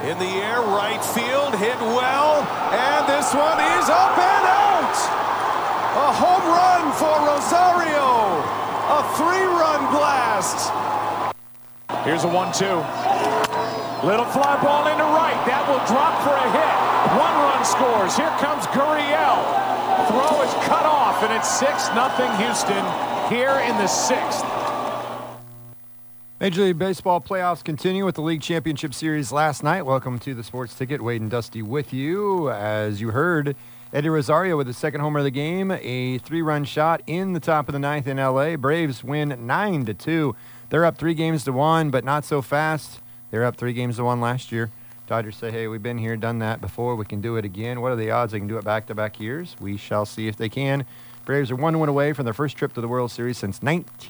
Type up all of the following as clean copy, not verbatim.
In the air, right field, hit well, and this one is up and out! A home run for Rosario! A 3-run blast! Here's a 1-2. Little fly ball into right. That will drop for a hit. 1 run scores. Here comes Gurriel. Throw is cut off, and it's 6-0 Houston here in the 6th. Major League Baseball playoffs continue with the League Championship Series last night. Welcome to the Sports Ticket. Wade and Dusty with you. As you heard, Eddie Rosario with the second homer of the game, a 3-run shot in the top of the 9th in L.A. Braves win 9-2. They're up 3-1, but not so fast. They're up 3-1 last year. Dodgers say, hey, we've been here, done that before. We can do it again. What are the odds they can do it back-to-back years? We shall see if they can. Braves are 1 win away from their first trip to the World Series since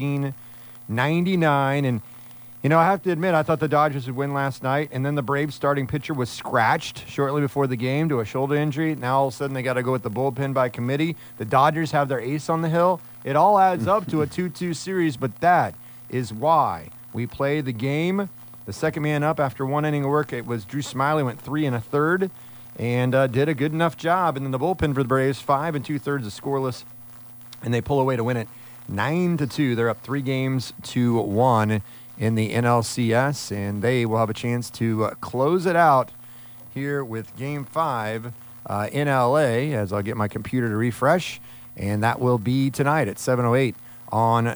1999. And you know, I have to admit, I thought the Dodgers would win last night, and then the Braves starting pitcher was scratched shortly before the game to a shoulder injury. Now all of a sudden they got to go with the bullpen by committee. The Dodgers have their ace on the hill. It all adds up to a 2-2 series, but that is why we play the game. The second man up after 1 inning of work, it was Drew Smyly, went 3 1/3, and did a good enough job. And then the bullpen for the Braves, 5 2/3 is scoreless, and they pull away to win it 9-2. They're up 3-1 in the NLCS, and they will have a chance to close it out here with Game 5 in L.A., as I'll get my computer to refresh, and that will be tonight at 7:08 on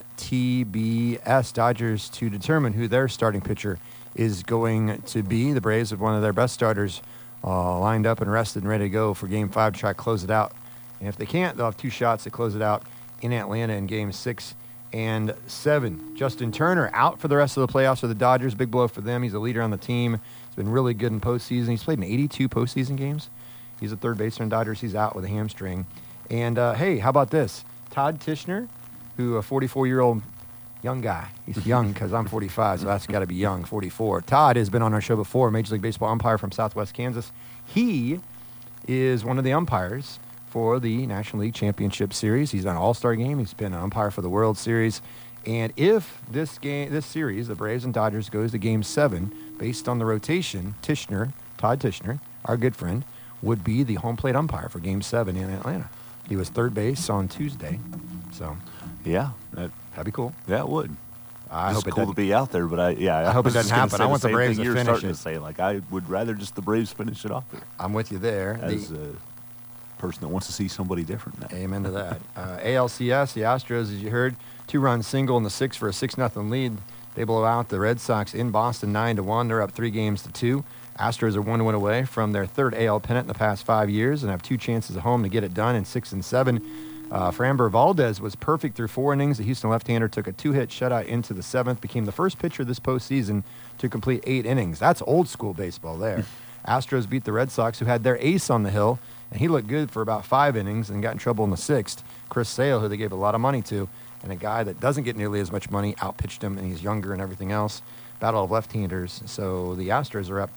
TBS. Dodgers to determine who their starting pitcher is going to be. The Braves have one of their best starters lined up and rested and ready to go for Game 5 to try to close it out. And if they can't, they'll have 2 shots to close it out in Atlanta in Game 6 and 7. Justin Turner out for the rest of the playoffs for the Dodgers. Big blow for them. He's a leader on the team. He's been really good in postseason. He's played in 82 postseason games. He's a third baseman in Dodgers. He's out with a hamstring. And, hey, how about this? Todd Tishner, who a 44-year-old young guy. He's young because I'm 45, so that's got to be young, 44. Todd has been on our show before, Major League Baseball umpire from Southwest Kansas. He is one of the umpires for the National League Championship Series. He's on an All-Star game. He's been an umpire for the World Series. And if this series, the Braves and Dodgers, goes to Game 7, based on the rotation, Todd Tishner, our good friend, would be the home plate umpire for Game 7 in Atlanta. He was third base on Tuesday. So, yeah, that'd be cool. Yeah, it would. I hope cool to be out there, but I hope it doesn't happen. I want the Braves to finish it. To say, like, I would rather just the Braves finish it off there. I'm with you there. As a person that wants to see somebody different. Amen to that. ALCS, the Astros, as you heard, 2-run single in the 6th for a 6-0 lead. They blow out the Red Sox in Boston 9-1. They're up 3-2. Astros are 1 win away from their 3rd AL pennant in the past 5 years and have 2 chances at home to get it done in 6 and 7. Framber Valdez was perfect through 4 innings. The Houston left-hander took a 2-hit shutout into the 7th, became the first pitcher this postseason to complete 8 innings. That's old-school baseball there. Astros beat the Red Sox, who had their ace on the hill, and he looked good for about 5 innings and got in trouble in the 6th. Chris Sale, who they gave a lot of money to, and a guy that doesn't get nearly as much money, outpitched him, and he's younger and everything else. Battle of left-handers. So the Astros are up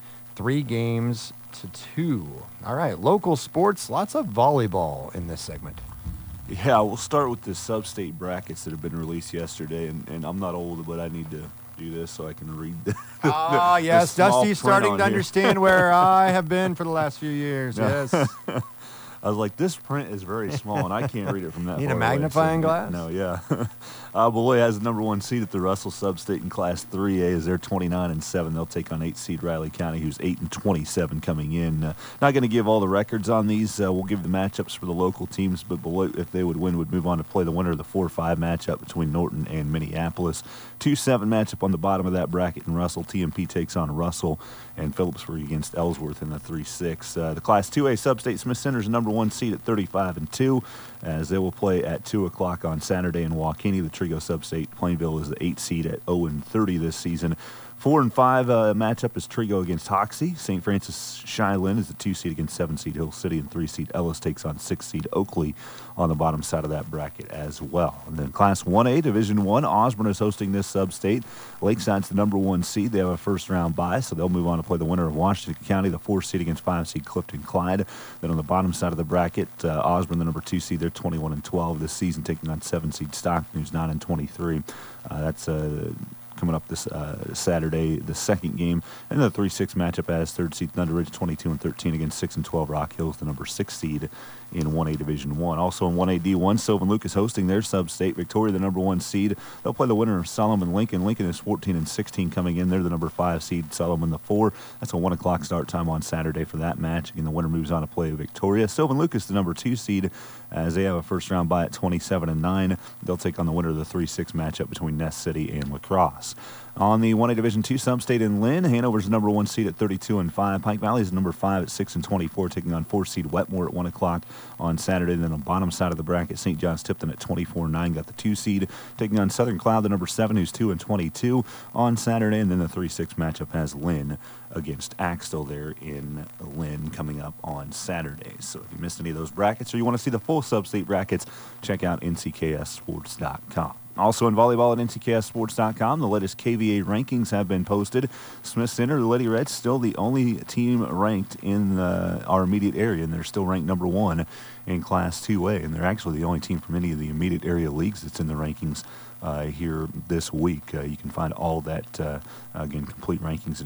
3-2. All right, local sports, lots of volleyball in this segment. Yeah, we'll start with the sub-state brackets that have been released yesterday, and I'm not old, but I need to do this so I can read yes, Dusty's starting to here. Understand where I have been for the last few years, yes. I was like, this print is very small, and I can't read it from that far Need a away, magnifying glass? No, yeah. Beloit has the number 1 seed at the Russell Sub-State in Class 3A as they're 29-7. They'll take on 8-seed Riley County, who's 8-27 coming in. Not going to give all the records on these. We'll give the matchups for the local teams, but Beloit, if they would win, would move on to play the winner of the 4-5 matchup between Norton and Minneapolis. 2-7 matchup on the bottom of that bracket in Russell. TMP takes on Russell, and Phillipsburg against Ellsworth in the 3-6. The Class 2A Sub-State Smith Center is number 1 seed at 35-2, as they will play at 2 o'clock on Saturday in Waukegan. The Trigo Sub-State Plainville is the 8 seed at 0-30 this season. 4 and 5 matchup is Trigo against Hoxie. St. Francis Shiloh is the 2 seed against 7 seed Hill City, and 3 seed Ellis takes on 6 seed Oakley on the bottom side of that bracket as well. And then Class 1A Division 1, Osborne is hosting this sub-state. Lakeside's the number 1 seed. They have a first round bye, so they'll move on to play the winner of Washington County, the 4 seed against 5 seed Clifton Clyde. Then on the bottom side of the bracket, Osborne, the number 2 seed, they're 21-12 this season, taking on 7 seed Stockton, who's 9-23. That's coming up this Saturday, the second game. And the 3-6 matchup as third seed Thunder Ridge 22-13 against 6-12 Rock Hills, the number 6 seed in 1A Division 1. Also in 1A D1, Sylvan Lucas hosting their sub-state. Victoria, the number 1 seed. They'll play the winner of Solomon Lincoln. Lincoln is 14-16 coming in. They're the number 5 seed. Solomon the 4. That's a 1 o'clock start time on Saturday for that match. Again, the winner moves on to play Victoria. Sylvan Lucas, the number 2 seed, as they have a first-round bye at 27-9. They'll take on the winner of the 3-6 matchup between Ness City and La Crosse. On the 1A Division 2 sub-state in Lynn, Hanover's the number 1 seed at 32-5. Pike Valley is the number 5 at 6-24, taking on 4 seed Wetmore at 1 o'clock on Saturday. Then on the bottom side of the bracket, St. John's Tipton at 24-9 got the 2 seed, taking on Southern Cloud, the number 7, who's 2-22 on Saturday. And then the 3-6 matchup has Lynn against Axtell there in Lynn coming up on Saturday. So if you missed any of those brackets or you want to see the full sub-state brackets, check out nckssports.com. Also in volleyball at nckssports.com, the latest KVA rankings have been posted. Smith Center, the Lady Reds, still the only team ranked in our immediate area, and they're still ranked number 1 in Class 2A. And they're actually the only team from any of the immediate area leagues that's in the rankings here this week. You can find all that, again, complete rankings at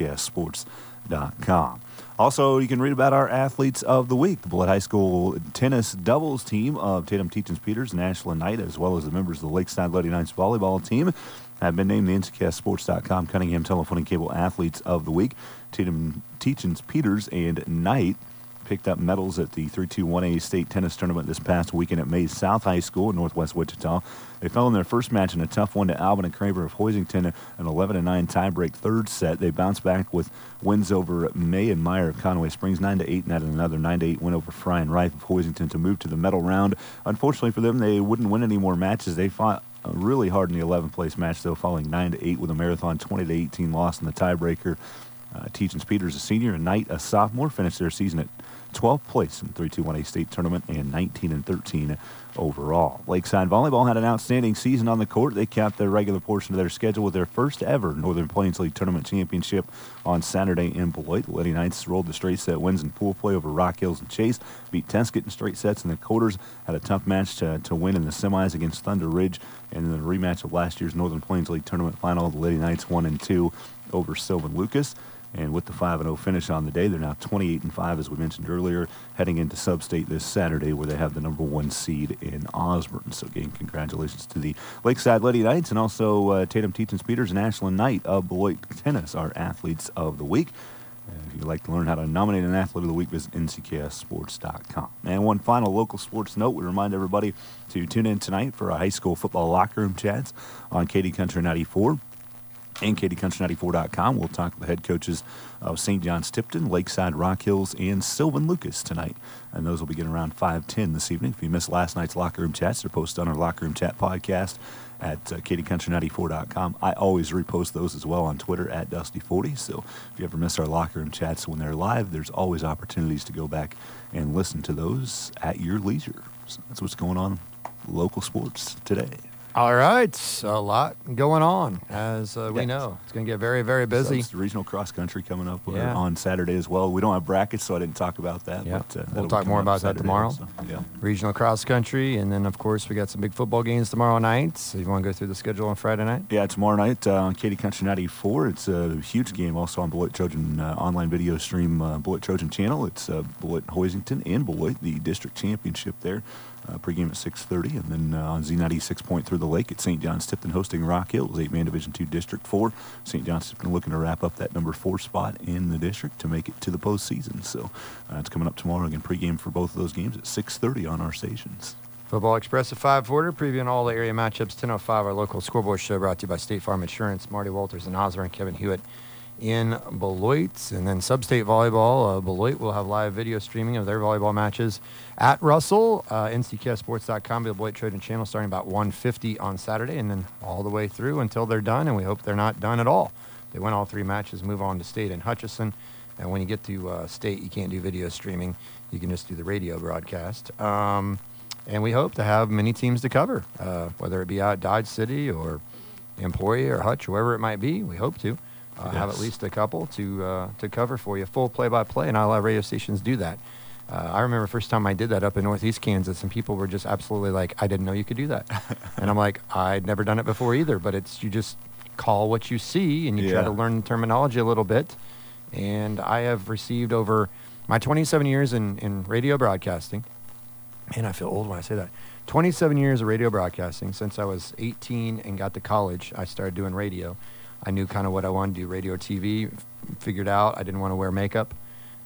nckssports.com. Also, you can read about our athletes of the week. The Beloit High School tennis doubles team of Tatum Teachins Peters and Ashland Knight, as well as the members of the Lakeside Lady Knights volleyball team, have been named the nckssports.com Cunningham Telephone and Cable Athletes of the Week. Tatum Teachins Peters and Knight picked up medals at the 3-2-1A state tennis tournament this past weekend at Mays South High School in northwest Wichita. They fell in their first match in a tough one to Alvin and Craver of Hoisington, an 11-9 tiebreak third set. They bounced back with wins over May and Meyer of Conway Springs 9-8, and had another 9-8 win over Fry and Rife of Hoisington to move to the medal round. Unfortunately for them, they wouldn't win any more matches. They fought really hard in the 11th place match, though, falling 9-8 with a Marathon 20-18 loss in the tiebreaker. Teachins Peters, a senior, and Knight, a sophomore, finished their season at 12th place in the 3-2-1A state tournament and 19-13 overall. Lakeside Volleyball had an outstanding season on the court. They capped their regular portion of their schedule with their first ever Northern Plains League Tournament Championship on Saturday in Beloit. The Lady Knights rolled the straight set wins in pool play over Rock Hills and Chase, beat Teskett in straight sets in the quarters, had a tough match to win in the semis against Thunder Ridge, and in the rematch of last year's Northern Plains League Tournament final, the Lady Knights 1-2 over Sylvan Lucas. And with the 5-0 finish on the day, they're now 28-5, as we mentioned earlier, heading into sub-state this Saturday, where they have the number 1 seed in Osborne. So, again, congratulations to the Lakeside Lady Knights, and also Tatum Teachins Peters and Ashland Knight of Beloit Tennis, our athletes of the week. If you'd like to learn how to nominate an athlete of the week, visit nckssports.com. And one final local sports note, we remind everybody to tune in tonight for our high school football locker room chats on KD Country 94. And KDCountry94.com. We'll talk to the head coaches of St. John's Tipton, Lakeside Rock Hills, and Sylvan Lucas tonight. And those will begin around 5:10 this evening. If you missed last night's locker room chats, they're posted on our locker room chat podcast at KDCountry94.com. I always repost those as well on Twitter at Dusty40. So if you ever miss our locker room chats when they're live, there's always opportunities to go back and listen to those at your leisure. So that's what's going on in local sports today. All right, a lot going on, as we know. It's going to get very, very busy. So regional cross country coming up on Saturday as well. We don't have brackets, so I didn't talk about that. Yeah. But, we'll talk more about Saturday, that tomorrow. So, yeah. Regional cross country, and then, of course, we got some big football games tomorrow night. So you want to go through the schedule on Friday night? Yeah, tomorrow night on KD Country 94. It's a huge game also on Beloit Trojan online video stream, Beloit Trojan channel. It's Beloit Hoisington and Beloit, the district championship there. Pregame at 6:30, and then on Z96 Point Through the Lake at St. John's Tipton hosting Rock Hills, 8-man Division II District 4. St. John's Tipton looking to wrap up that number 4 spot in the district to make it to the postseason. So it's coming up tomorrow. Again, pregame for both of those games at 6:30 on our stations. Football Express at 5:40, previewing all the area matchups. 10:05, our local scoreboard show brought to you by State Farm Insurance. Marty Walters in Osborne, Kevin Hewitt in Beloit. And then Sub-State Volleyball, Beloit will have live video streaming of their volleyball matches at Russell. NCKSports.com, the Beloit Trojan channel, starting about 1:50 on Saturday, and then all the way through until they're done, and we hope they're not done at all. They win all 3 matches, move on to State and Hutchinson. And when you get to State, you can't do video streaming. You can just do the radio broadcast. And we hope to have many teams to cover, whether it be out at Dodge City or Emporia or Hutch, wherever it might be. We hope to. Have at least a couple to cover for you, full play-by-play, and not a lot of radio stations do that. I remember the first time I did that up in Northeast Kansas, and people were just absolutely like, I didn't know you could do that. And I'm like, I'd never done it before either, but it's call what you see, and you try to learn the terminology a little bit. And I have received over my 27 years in radio broadcasting, and I feel old when I say that, 27 years of radio broadcasting. Since I was 18 and got to college, I started doing radio. I knew kind of what I wanted to do, radio, TV, figured out I didn't want to wear makeup.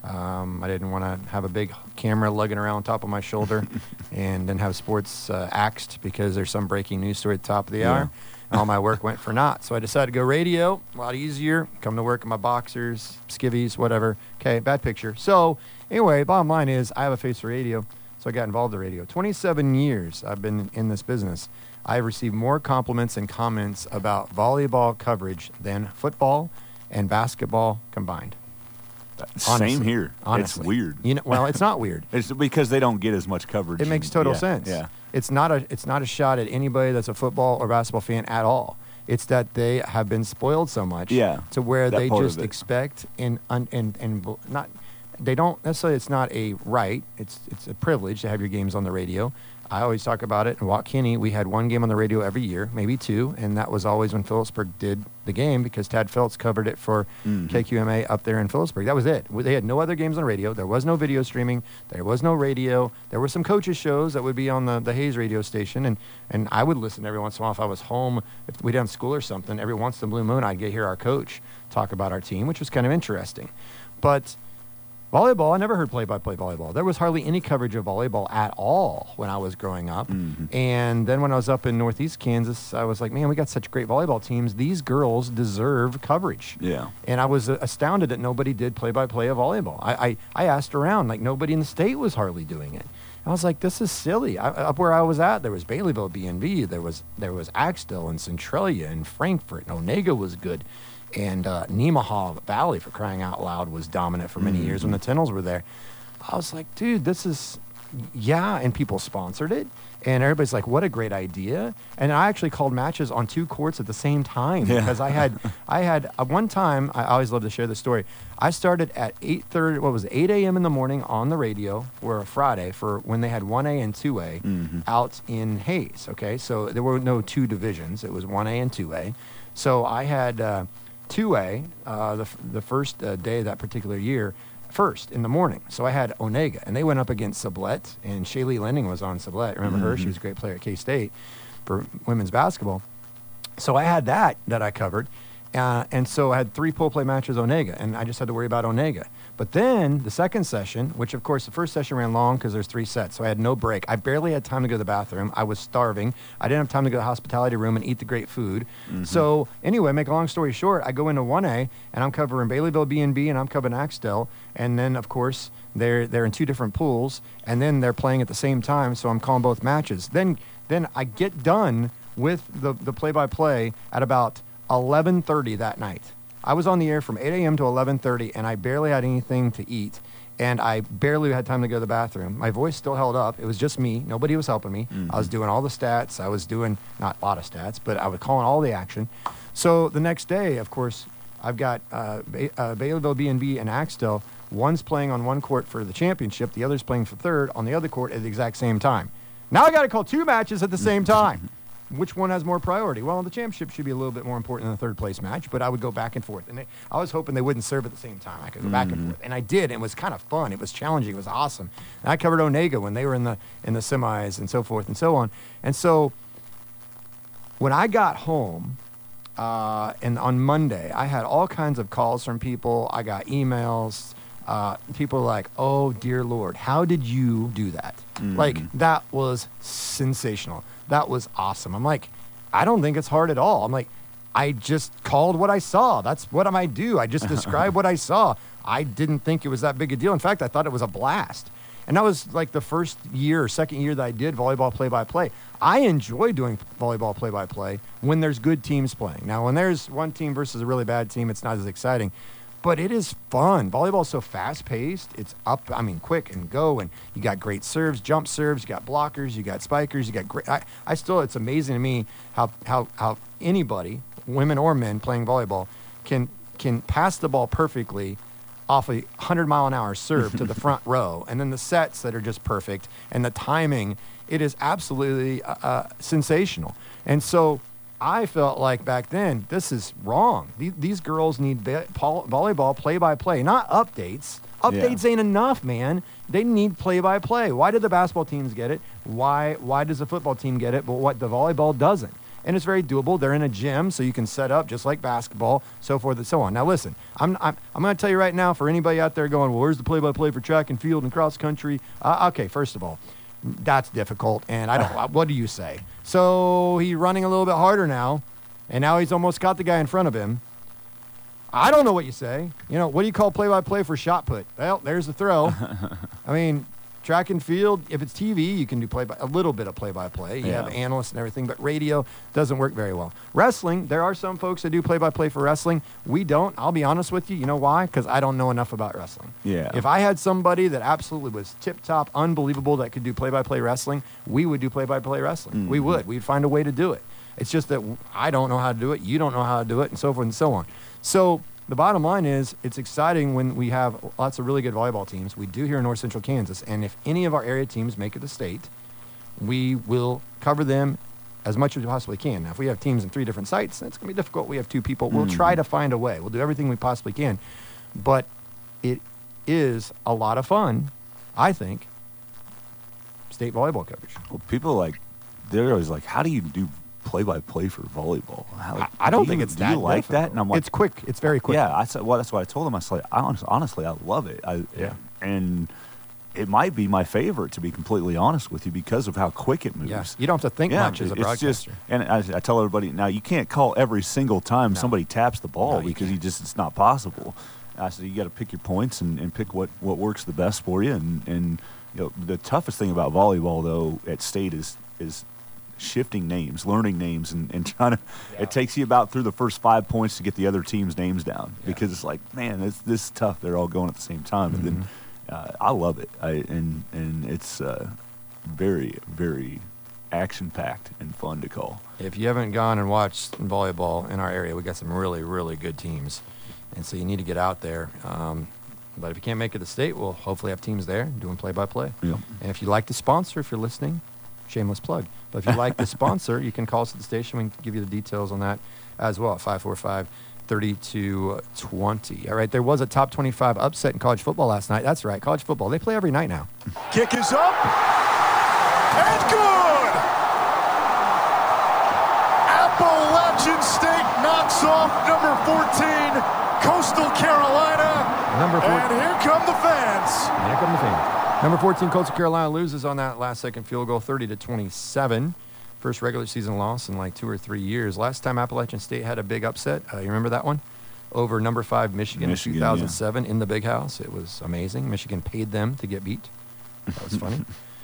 I didn't want to have a big camera lugging around on top of my shoulder and then have sports axed because there's some breaking news story at the top of the hour. And all my work went for naught. So I decided to go radio, a lot easier, come to work in my boxers, skivvies, whatever. Okay, bad picture. So anyway, bottom line is I have a face for radio, so I got involved in radio. 27 years I've been in this business. I've received more compliments and comments about volleyball coverage than football and basketball combined. Honestly, Same here. Honestly. It's weird. Well, it's not weird. It's because they don't get as much coverage. It makes total sense. Yeah. It's not a shot at anybody that's a football or basketball fan at all. It's that they have been spoiled so much to where they just expect and not. They don't necessarily. It's not a right. It's a privilege to have your games on the radio. I always talk about it. In Watt Kinney, we had one game on the radio every year, maybe two, and that was always when Phillipsburg did the game because Tad Phelps covered it for KQMA up there in Phillipsburg. That was it. They had no other games on the radio. There was no video streaming. There was no radio. There were some coaches' shows that would be on the Hayes radio station, and I would listen every once in a while if I was home. If we didn't have school or something, every once in a blue moon, I'd hear our coach talk about our team, which was kind of interesting. But volleyball, I never heard play-by-play volleyball. There was hardly any coverage of volleyball at all when I was growing up. And then when I was up in Northeast Kansas, I was like, man, we got such great volleyball teams. These girls deserve coverage. Yeah. And I was astounded that nobody did play-by-play of volleyball. I asked around, like nobody in the state was hardly doing it. I was like, this is silly. Up where I was at, there was Baileyville, B&B. There was Axtell and Centralia and Frankfort. And Onega was good. And Nemaha Valley, for crying out loud, was dominant for many years when the Tennels were there. I was like, dude, this is, and people sponsored it. And everybody's like, what a great idea. And I actually called matches on two courts at the same time because I had one time, I always love to share this story. I started at 8 a.m. in the morning on the radio for a Friday for when they had 1A and 2A out in Hayes, okay? So there were no two divisions. It was 1A and 2A. So I had 2A, the first day of that particular year, first in the morning. So I had Onega, and they went up against Sublette, and Shaylee Lending was on Sublette. Remember her? She was a great player at K-State for women's basketball. So I had that I covered, and so I had 3 pull-play matches Onega, and I just had to worry about Onega. But then the second session, which of course the first session ran long because there's 3 sets, so I had no break. I barely had time to go to the bathroom. I was starving. I didn't have time to go to the hospitality room and eat the great food. So anyway, make a long story short, I go into 1A, and I'm covering Baileyville B&B, and I'm covering Axtell. And then, of course, they're in 2 different pools, and then they're playing at the same time, so I'm calling both matches. Then I get done with the play-by-play at about 11:30 that night. I was on the air from 8 a.m. to 11:30, and I barely had anything to eat, and I barely had time to go to the bathroom. My voice still held up. It was just me. Nobody was helping me. I was doing all the stats. I was doing, not a lot of stats, but I was calling all the action. So the next day, of course, I've got Baileyville B&B and Axtell. One's playing on one court for the championship. The other's playing for third on the other court at the exact same time. Now I got to call 2 matches at the same time. Which one has more priority? Well, the championship should be a little bit more important than the third place match, but I would go back and forth. And I was hoping they wouldn't serve at the same time. I could go back and forth. And I did, and it was kind of fun. It was challenging. It was awesome. And I covered Onega when they were in the semis and so forth and so on. And so when I got home, and on Monday, I had all kinds of calls from people. I got emails. People were like, oh, dear Lord, how did you do that? Like, that was sensational. That was awesome. I'm like, I don't think it's hard at all. I'm like, I just called what I saw. That's what I do. I just described what I saw. I didn't think it was that big a deal. In fact, I thought it was a blast. And that was like the first year or second year that I did volleyball play-by-play. I enjoy doing volleyball play-by-play when there's good teams playing. Now, when there's one team versus a really bad team, it's not as exciting. But it is fun. Volleyball is so fast-paced. It's quick and go, and you got great serves, jump serves, you got blockers, you got spikers, you got great. It's amazing to me how anybody, women or men playing volleyball, can pass the ball perfectly off a 100-mile-an-hour serve to the front row, and then the sets that are just perfect, and the timing. It is absolutely sensational. And so I felt like back then, this is wrong. These girls need volleyball play-by-play, not updates. Updates ain't enough, man. They need play-by-play. Why did the basketball teams get it? Why does the football team get it, but what the volleyball doesn't? And it's very doable. They're in a gym, so you can set up just like basketball, so forth and so on. Now, listen, I'm going to tell you right now, for anybody out there going, well, where's the play-by-play for track and field and cross country? Okay, first of all, that's difficult, and I don't. What do you say? So he's running a little bit harder now, and now he's almost got the guy in front of him. I don't know what you say. What do you call play-by-play for shot put? Well, there's the throw. I mean, track and field, if it's TV, you can do a little bit of play-by-play. You have analysts and everything, but radio doesn't work very well. Wrestling, there are some folks that do play-by-play for wrestling. We don't. I'll be honest with you. You know why? Because I don't know enough about wrestling. Yeah. If I had somebody that absolutely was tip-top, unbelievable, that could do play-by-play wrestling, we would do play-by-play wrestling. Mm-hmm. We would. We'd find a way to do it. It's just that I don't know how to do it, you don't know how to do it, and so forth and so on. So the bottom line is it's exciting when we have lots of really good volleyball teams. We do here in North Central Kansas, and if any of our area teams make it to state, we will cover them as much as we possibly can. Now, if we have teams in 3 different sites, that's going to be difficult. We have 2 people. We'll try to find a way. We'll do everything we possibly can. But it is a lot of fun, I think, state volleyball coverage. Well, people they're always like, how do you do play-by-play for volleyball? I don't think it's that difficult. Like that? And I'm like, it's quick. It's very quick. Yeah, I said. Well, that's what I told him. I said, honestly, I love it. And it might be my favorite, to be completely honest with you, because of how quick it moves. Yeah. You don't have to think much as a broadcaster. And I tell everybody now, you can't call every single time somebody taps the ball because it's not possible. I said you got to pick your points and pick what works the best for you. And the toughest thing about volleyball though at state is shifting names, learning names, and trying to. Yeah. It takes you about through the first 5 points to get the other team's names down because it's like, man, this is tough. They're all going at the same time, and then I love it. And it's very, very action-packed and fun to call. If you haven't gone and watched volleyball in our area, we got some really, really good teams, and so you need to get out there. But if you can't make it to state, we'll hopefully have teams there doing play-by-play. Yep. And if you like the sponsor, if you're listening, shameless plug. But if you like the sponsor, you can call us at the station. We can give you the details on that as well at 545-3220. All right, there was a top 25 upset in college football last night. That's right, college football. They play every night now. Kick is up. And good! Appalachian State knocks off number 14, Coastal Carolina. And here come the fans. Here come the fans. Number 14, Coastal Carolina loses on that last-second field goal, 30-27. First regular season loss in like 2 or 3 years. Last time Appalachian State had a big upset, you remember that one? Over number 5 Michigan in 2007 in the Big House. It was amazing. Michigan paid them to get beat. That was funny.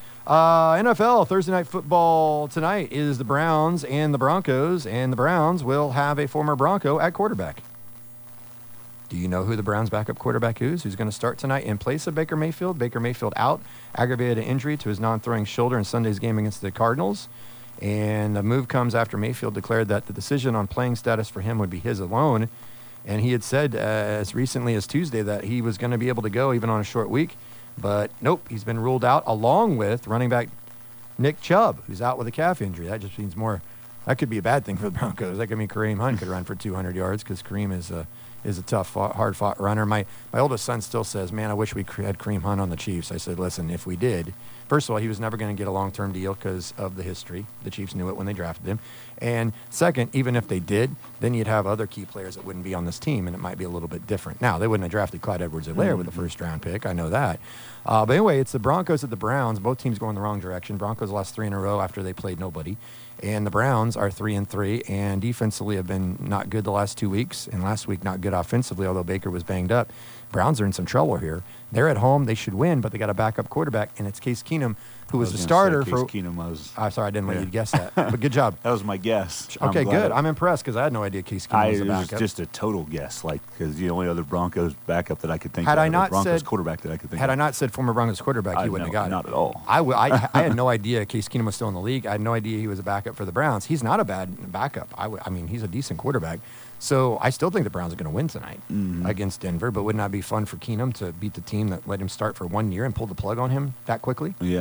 NFL, Thursday Night Football tonight is the Browns and the Broncos, and the Browns will have a former Bronco at quarterback. Do you know who the Browns' backup quarterback is? Who's going to start tonight in place of Baker Mayfield? Baker Mayfield out, aggravated injury to his non-throwing shoulder in Sunday's game against the Cardinals. And the move comes after Mayfield declared that the decision on playing status for him would be his alone. And he had said as recently as Tuesday that he was going to be able to go even on a short week. But nope, he's been ruled out along with running back Nick Chubb, who's out with a calf injury. That just means more. That could be a bad thing for the Broncos. That could mean Kareem Hunt could run for 200 yards because Kareem is a tough, hard-fought runner. My oldest son still says, man, I wish we had Kareem Hunt on the Chiefs. I said, listen, if we did, first of all, he was never going to get a long-term deal because of the history. The Chiefs knew it when they drafted him. And second, even if they did, then you'd have other key players that wouldn't be on this team, and it might be a little bit different. Now, they wouldn't have drafted Clyde Edwards-Helaire with the first-round pick. I know that. But anyway, it's the Broncos at the Browns. Both teams going the wrong direction. Broncos lost 3 in a row after they played nobody. And the Browns are 3-3, and defensively have been not good the last 2 weeks, and last week not good offensively, although Baker was banged up. Browns are in some trouble here. They're at home. They should win, but they got a backup quarterback, and it's Case Keenum, who was the starter for. I'm sorry, I didn't let you guess that, but good job. That was my guess. Okay, good. I'm impressed because I had no idea Case Keenum was a backup. It was just a total guess, because the only other Broncos backup that I could think of, Broncos quarterback that I could think of. Had I not said former Broncos quarterback, you wouldn't have got it. Not at all. I had no idea Case Keenum was still in the league. I had no idea he was a backup for the Browns. He's not a bad backup. I mean, he's a decent quarterback. So I still think the Browns are going to win tonight against Denver, but wouldn't that be fun for Keenum to beat the team that let him start for 1 year and pull the plug on him that quickly? Yeah.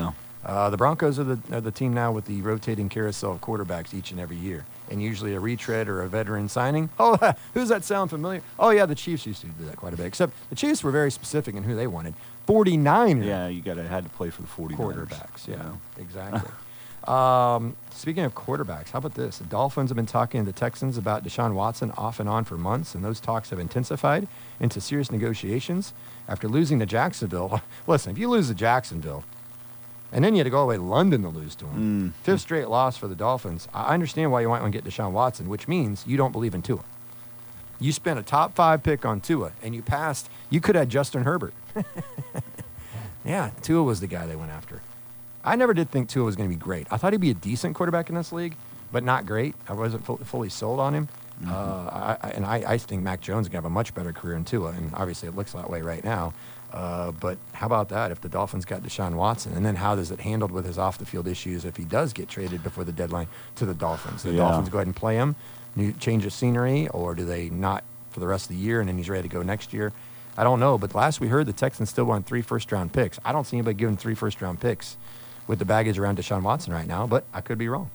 The Broncos are the team now with the rotating carousel of quarterbacks each and every year, and usually a retread or a veteran signing. Oh, who's that sound familiar? Oh, yeah, the Chiefs used to do that quite a bit, except the Chiefs were very specific in who they wanted. 49ers. Yeah, you had to play for the 49ers. Quarterbacks, yeah, exactly. Speaking of quarterbacks, how about this? The Dolphins have been talking to the Texans about Deshaun Watson off and on for months, and those talks have intensified into serious negotiations after losing to Jacksonville. Listen, if you lose to Jacksonville, and then you had to go all the way to London to lose to him, fifth straight loss for the Dolphins, I understand why you might want to get Deshaun Watson, which means you don't believe in Tua. You spent a top 5 pick on Tua, and you passed. You could have Justin Herbert. Yeah, Tua was the guy they went after. I never did think Tua was going to be great. I thought he'd be a decent quarterback in this league, but not great. I wasn't fully sold on him. I think Mac Jones is going to have a much better career than Tua, and obviously it looks that way right now. But how about that if the Dolphins got Deshaun Watson? And then how does it handled with his off-the-field issues if he does get traded before the deadline to the Dolphins? The Dolphins go ahead and play him, change the scenery, or do they not for the rest of the year and then he's ready to go next year? I don't know, but last we heard the Texans still want 3 first-round picks. I don't see anybody giving 3 first-round picks with the baggage around Deshaun Watson right now, but I could be wrong.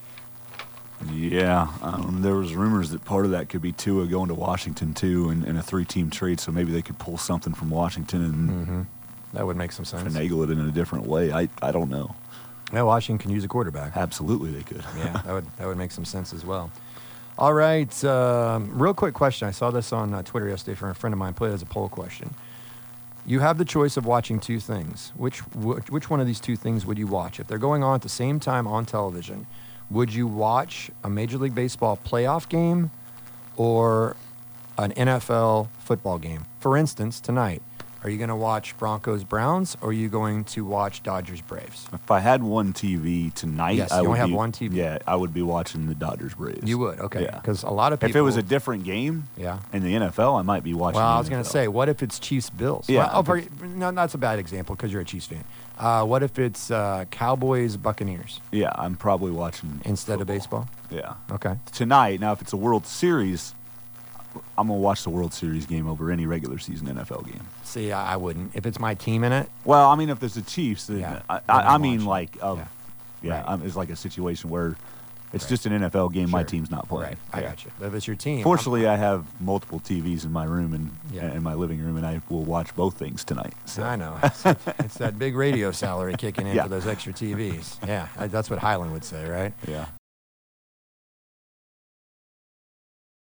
Yeah, there was rumors that part of that could be Tua going to Washington too, in a 3-team trade. So maybe they could pull something from Washington and that would make some sense. finagle it in a different way. I don't know. Yeah, Washington can use a quarterback. Absolutely, they could. Yeah, that would make some sense as well. All right, real quick question. I saw this on Twitter yesterday from a friend of mine. Put it as a poll question. You have the choice of watching 2 things. Which one of these 2 things would you watch? If they're going on at the same time on television, would you watch a Major League Baseball playoff game or an NFL football game? For instance, tonight, are you going to watch Broncos-Browns or are you going to watch Dodgers-Braves? If I had one TV tonight, Yes, you only have one TV. Yeah, I would be watching the Dodgers-Braves. You would, okay. Yeah. Because a lot of people... If it was a different game in the NFL, I might be watching Well, the I was going to NFL. say, what if it's Chiefs-Bills? Yeah. Well, no, that's a bad example because you're a Chiefs fan. What if it's Cowboys-Buccaneers? Yeah, I'm probably watching Instead football. of baseball? Yeah. Okay. Tonight, now if it's a World Series, I'm going to watch the World Series game over any regular season NFL game. See, I wouldn't. If it's my team in it, Well, I mean, if there's the Chiefs, then Yeah, I I'm mean, watching. like, Right. it's like a situation where it's Right. just an NFL game. My Sure. team's not playing. right, I got you. But if it's your team, Fortunately, I have multiple TVs in my room and Yeah. in my living room, and I will watch both things tonight. So. I know. It's that big radio salary kicking in Yeah. for those extra TVs. Yeah, that's what Highland would say, right? Yeah.